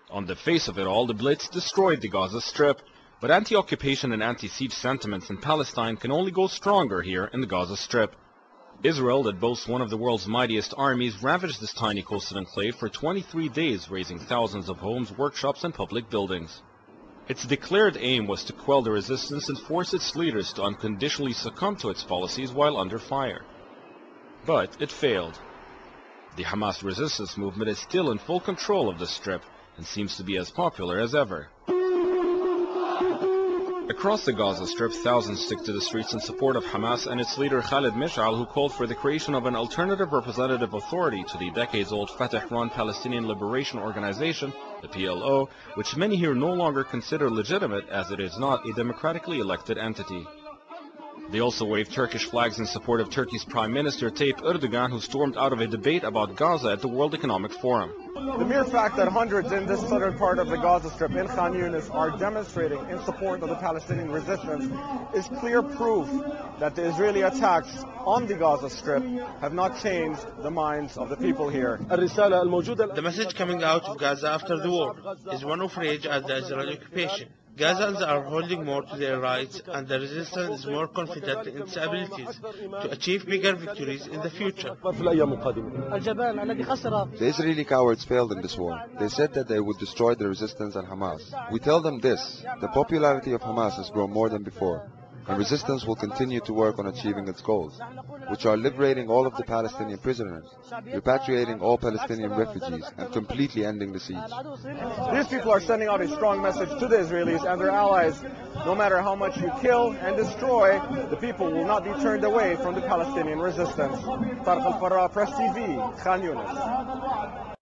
On the face of it all, the Blitz destroyed the Gaza Strip, but anti-occupation and anti-siege sentiments in Palestine can only go stronger here in the Gaza Strip. Israel, that boasts one of the world's mightiest armies, ravaged this tiny coastal enclave for 23 days, razing thousands of homes, workshops, and public buildings. Its declared aim was to quell the resistance and force its leaders to unconditionally succumb to its policies while under fire. But it failed. The Hamas resistance movement is still in full control of the Strip and seems to be as popular as ever. Across the Gaza Strip, thousands took to the streets in support of Hamas and its leader Khalid Mish'al, who called for the creation of an alternative representative authority to the decades-old Fatah-run Palestinian Liberation Organization, the PLO, which many here no longer consider legitimate as it is not a democratically elected entity. They also waved Turkish flags in support of Turkey's Prime Minister Tayyip Erdogan, who stormed out of a debate about Gaza at the World Economic Forum. The mere fact that hundreds in this southern part of the Gaza Strip in Khan Yunis are demonstrating in support of the Palestinian resistance is clear proof that the Israeli attacks on the Gaza Strip have not changed the minds of the people here. The message coming out of Gaza after the war is one of rage at the Israeli occupation. Gazans are holding more to their rights, and the resistance is more confident in its abilities to achieve bigger victories in the future. The Israeli cowards failed in this war. They said that they would destroy the resistance and Hamas. We tell them this: the popularity of Hamas has grown more than before, and resistance will continue to work on achieving its goals, which are liberating all of the Palestinian prisoners, repatriating all Palestinian refugees, and completely ending the siege. These people are sending out a strong message to the Israelis and their allies. No matter how much you kill and destroy, the people will not be turned away from the Palestinian resistance. Tarek Al-Farah, Press TV, Khan Yunis.